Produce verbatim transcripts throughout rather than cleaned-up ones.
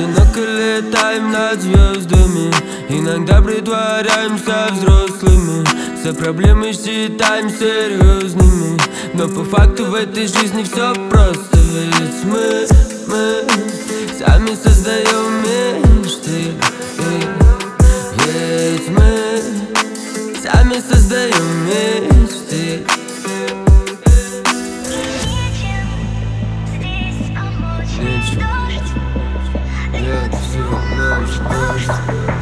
одиноко летаем над звездами. Иногда притворяемся взрослыми, все проблемы считаем серьезными. Но по факту в этой жизни все просто. Ведь мы, мы сами создаем мечты. Ведь мы сами создаем мечты. Лето, всю ночь, дождь.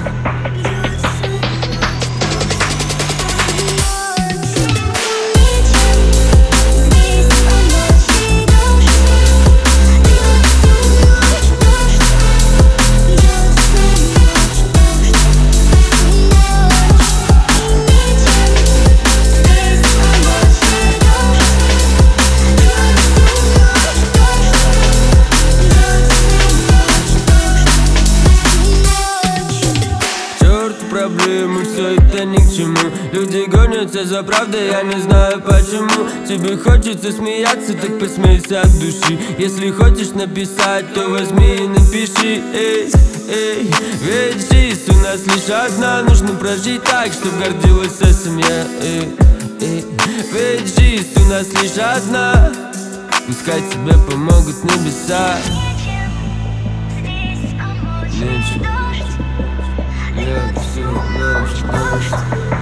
Проблемы, все это ни к чему. Люди гонятся за правдой, я не знаю почему. Тебе хочется смеяться, так посмейся от души. Если хочешь написать, то возьми и напиши. Эй, эй, ведь жизнь у нас лишь одна. Нужно прожить так, чтоб гордилась вся семья. Эй, эй, ведь жизнь у нас лишь одна. Пускай тебе помогут небеса. Нечем. Лето, всю ночь, дождь.